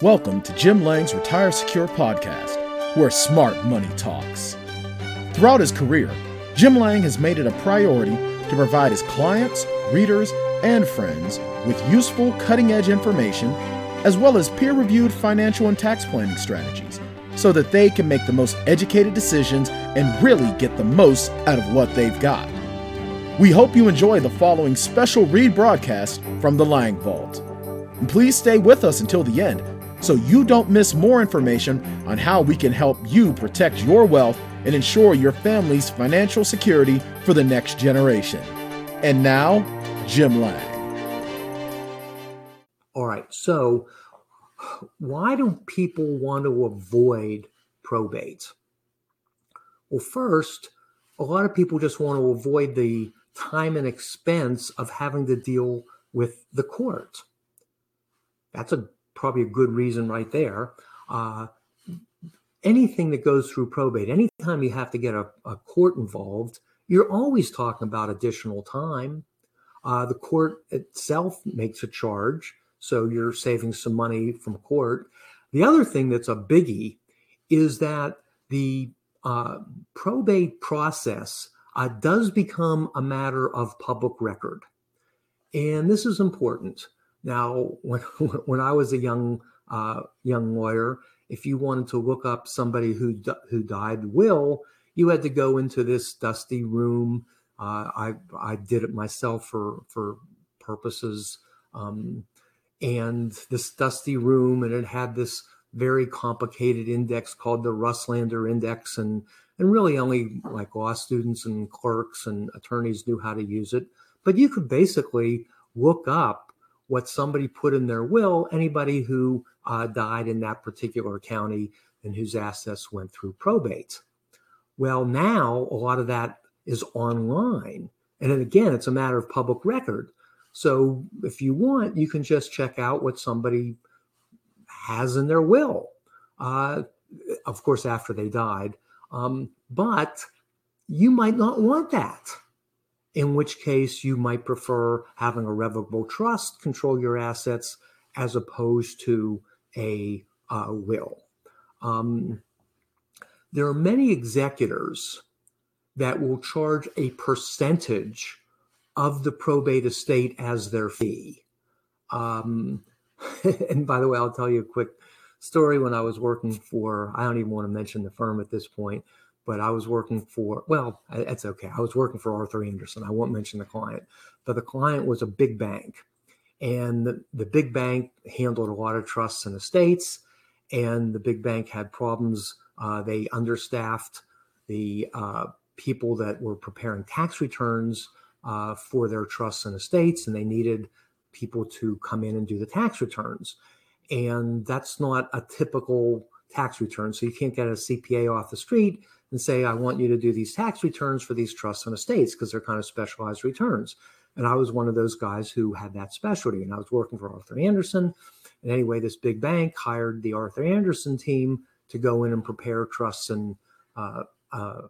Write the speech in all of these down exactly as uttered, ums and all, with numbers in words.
Welcome to Jim Lang's Retire Secure podcast, where smart money talks. Throughout his career, Jim Lang has made it a priority to provide his clients, readers, and friends with useful, cutting-edge information, as well as peer-reviewed financial and tax planning strategies, so that they can make the most educated decisions and really get the most out of what they've got. We hope you enjoy the following special read broadcast from the Lang Vault. And please stay with us until the end, so you don't miss more information on how we can help you protect your wealth and ensure your family's financial security for the next generation. And now, Jim Lang. All right, so why do people want to avoid probate? Well, first, a lot of people just want to avoid the time and expense of having to deal with the court. That's a probably a good reason right there. Uh, anything that goes through probate, anytime you have to get a, a court involved, you're always talking about additional time. Uh, the court itself makes a charge, so you're saving some money from court. The other thing that's a biggie is that the uh, probate process uh, does become a matter of public record. And this is important. Now, when when I was a young uh, young lawyer, if you wanted to look up somebody who who died will, you had to go into this dusty room. Uh, I I did it myself for for purposes, um, and this dusty room, and it had this very complicated index called the Russlander Index, and and really only like law students and clerks and attorneys knew how to use it. But you could basically look up what somebody put in their will, anybody who uh, died in that particular county and whose assets went through probate. Well, now a lot of that is online. And then again, it's a matter of public record. So if you want, you can just check out what somebody has in their will, uh, of course, after they died. Um, but you might not want that, in which case you might prefer having a revocable trust control your assets as opposed to a uh, will. Um, there are many executors that will charge a percentage of the probate estate as their fee. Um, and by the way, I'll tell you a quick story. When I was working for, I don't even want to mention the firm at this point, but I was working for, well, it's okay. I was working for Arthur Andersen. I won't mention the client, but the client was a big bank. And the, the big bank handled a lot of trusts and estates, and the big bank had problems. Uh, they understaffed the uh, people that were preparing tax returns uh, for their trusts and estates, and they needed people to come in and do the tax returns. And that's not a typical tax return. So you can't get a C P A off the street and say, I want you to do these tax returns for these trusts and estates, because they're kind of specialized returns. And I was one of those guys who had that specialty, and I was working for Arthur Andersen. And anyway, this big bank hired the Arthur Andersen team to go in and prepare trusts and uh, uh,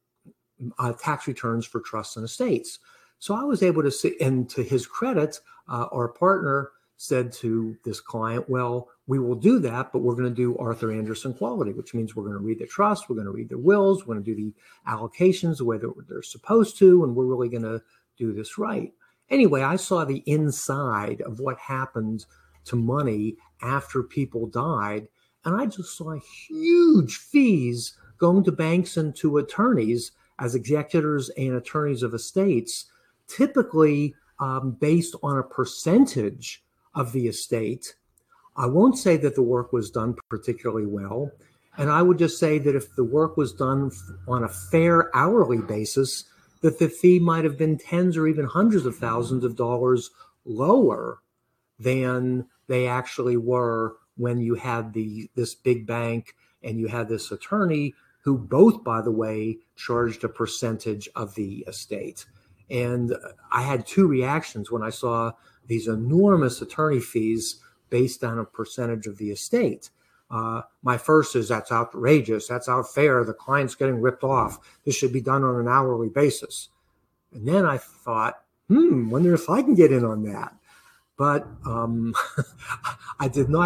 uh, tax returns for trusts and estates. So I was able to see, and to his credit, uh, our partner said to this client, well, we will do that, but we're going to do Arthur Andersen quality, which means we're going to read the trust, we're going to read the wills, we're going to do the allocations the way that they're supposed to, and we're really going to do this right. Anyway, I saw the inside of what happened to money after people died, and I just saw huge fees going to banks and to attorneys as executors and attorneys of estates, typically um, based on a percentage of the estate. I won't say that the work was done particularly well. And I would just say that if the work was done on a fair hourly basis, that the fee might have been tens or even hundreds of thousands of dollars lower than they actually were when you had the this big bank and you had this attorney who both, by the way, charged a percentage of the estate. And I had two reactions when I saw these enormous attorney fees based on a percentage of the estate. Uh, my first is, that's outrageous. That's unfair. The client's getting ripped off. This should be done on an hourly basis. And then I thought, hmm, wonder if I can get in on that. But um, I did not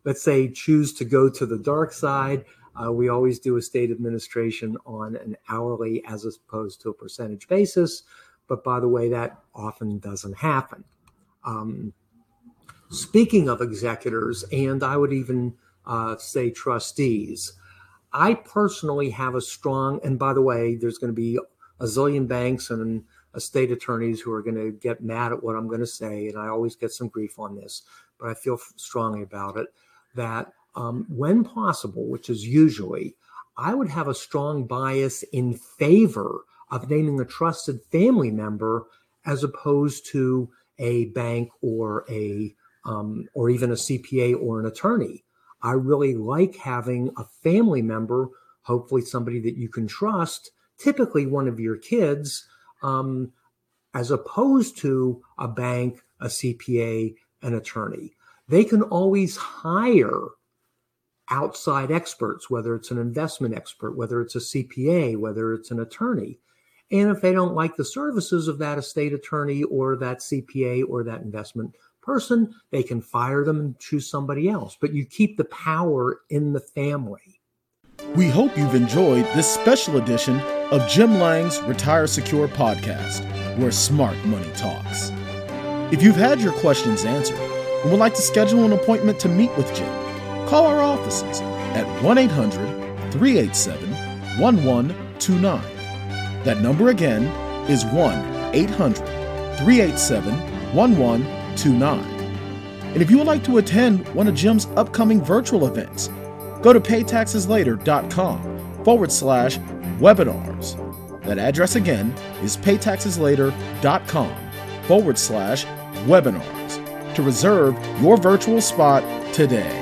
let's say, choose to go to the dark side, uh, we always do estate administration on an hourly as opposed to a percentage basis. But by the way, that often doesn't happen. Um, speaking of executors, and I would even uh, say trustees, I personally have a strong, and by the way, there's going to be a zillion banks and estate attorneys who are going to get mad at what I'm going to say, and I always get some grief on this, but I feel strongly about it, that um, when possible, which is usually, I would have a strong bias in favor of naming a trusted family member as opposed to a bank or a um, or even a C P A or an attorney. I really like having a family member, hopefully somebody that you can trust, typically one of your kids, um, as opposed to a bank, a C P A, an attorney. They can always hire outside experts, whether it's an investment expert, whether it's a C P A, whether it's an attorney. And if they don't like the services of that estate attorney or that C P A or that investment person, they can fire them and choose somebody else. But you keep the power in the family. We hope you've enjoyed this special edition of Jim Lang's Retire Secure podcast, where smart money talks. If you've had your questions answered and would like to schedule an appointment to meet with Jim, call our offices at one eight hundred, three eight seven, one one two nine. That number again is one eight hundred, three eight seven, one one two nine. And if you would like to attend one of Jim's upcoming virtual events, go to paytaxeslater.com forward slash webinars. That address again is paytaxeslater.com forward slash webinars to reserve your virtual spot today.